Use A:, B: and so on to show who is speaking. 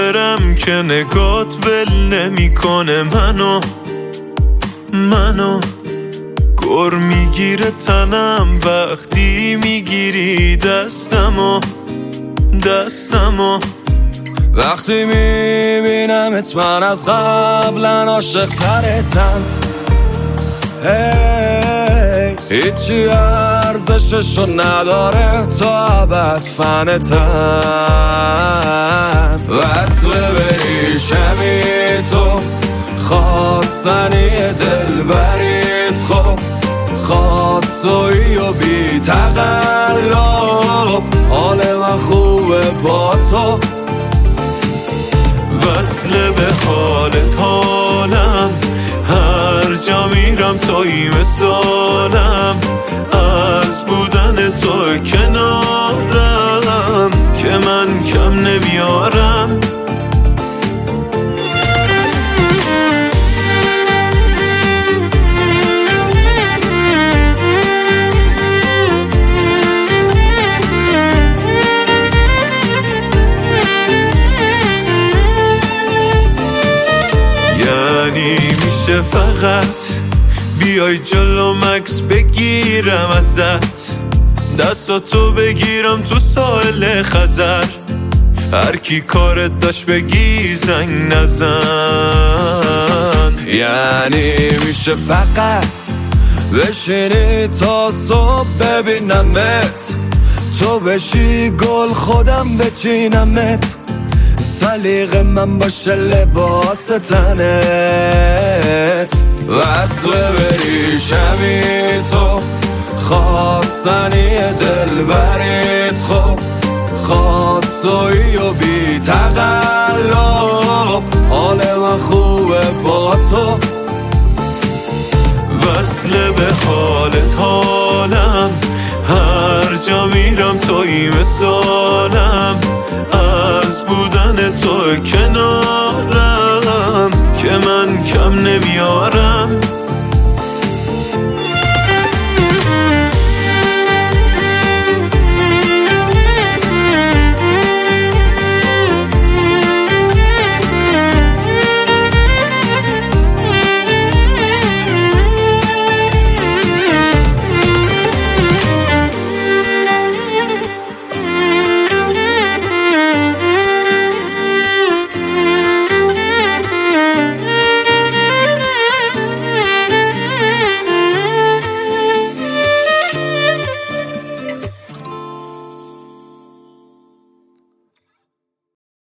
A: برم که نگات ول نمیکنه منو گر میگیره تنم وقتی میگیری دستمو
B: وقتی میبینمت من از قبلا عاشق ترتم هیچی ارزششو نداره تا ابد فنتم وصل بریشمی تو خواستنی دلبریت خب خواستویی و بی تقلب حال من خوبه با تو
A: وصل به حالت حالم هر جا میرم تویی مثالم از بودن تو کنارم که من کم نمیارم میشه فقط بیای جلو مکس بگیرم ازت دستاتو بگیرم تو ساحل خزر هر کی کارت داشت بگی زنگ نزن
B: یعنی میشه فقط بشینی تا صبح ببینمت تو بشی گل خودم بچینمت سلیق من باشه لباس تنت وصل بریشمی تو خواستنی دلبریت خب خواستویی و بی تقلب حال من خوبه با تو
A: وصل به حالت حالم هر جا میرم تویی مثالم از بودن تو کنار